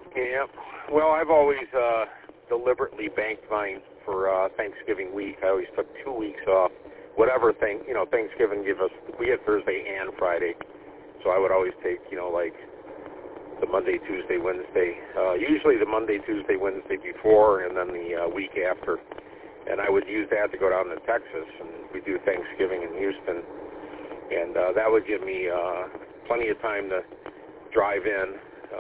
Yeah. Well, I've always deliberately banked mine for Thanksgiving week. I always took 2 weeks off. Whatever Thanksgiving we get Thursday and Friday. So I would always take, like the Monday, Tuesday, Wednesday. Usually the Monday, Tuesday, Wednesday before, and then the week after. And I would use that to go down to Texas, and we do Thanksgiving in Houston. And that would give me plenty of time to drive in,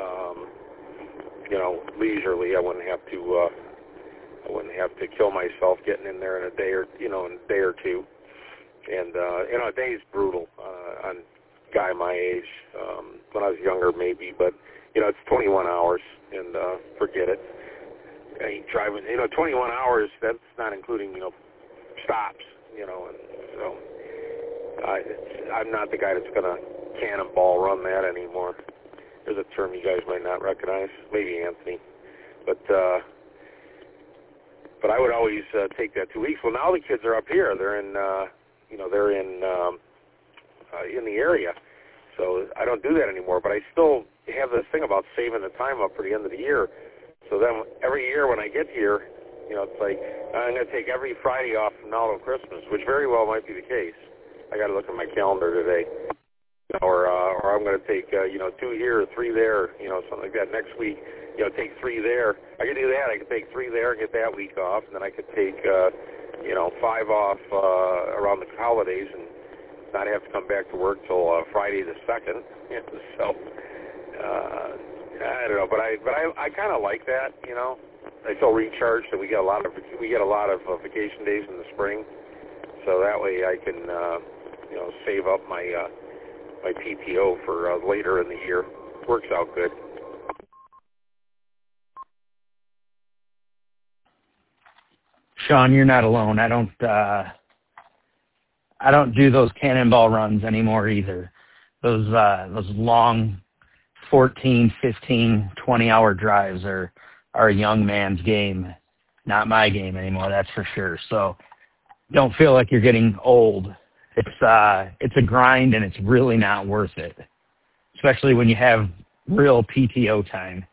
leisurely. I wouldn't have to kill myself getting in there in a day or two. And a day's brutal on a guy my age. When I was younger, maybe, but it's 21 hours, and forget it. I ain't driving. 21 hours. That's not including stops. And so I'm not the guy that's gonna cannonball run that anymore. There's a term you guys might not recognize, maybe Anthony, but I would always take that 2 weeks. Well, now the kids are up here. They're in the area, so I don't do that anymore. But I still have this thing about saving the time up for the end of the year. So then every year when I get here, it's like I'm going to take every Friday off from now till Christmas, which very well might be the case. I got to look at my calendar today. Or I'm going to take 2 here or 3 there, something like that. Next week, take 3 there. I could do that. I could take 3 there and get that week off, and then I could take 5 off around the holidays and not have to come back to work till Friday the 2nd. So I don't know, but I kind of like that. I feel recharged, and we get a lot of vacation days in the spring, so that way I can save up my PTO for later in the year. Works out good. Sean, you're not alone. I don't do those cannonball runs anymore either. Those long 14, 15, 20-hour drives are a young man's game. Not my game anymore, that's for sure. So don't feel like you're getting old. It's a grind, and it's really not worth it, especially when you have real PTO time.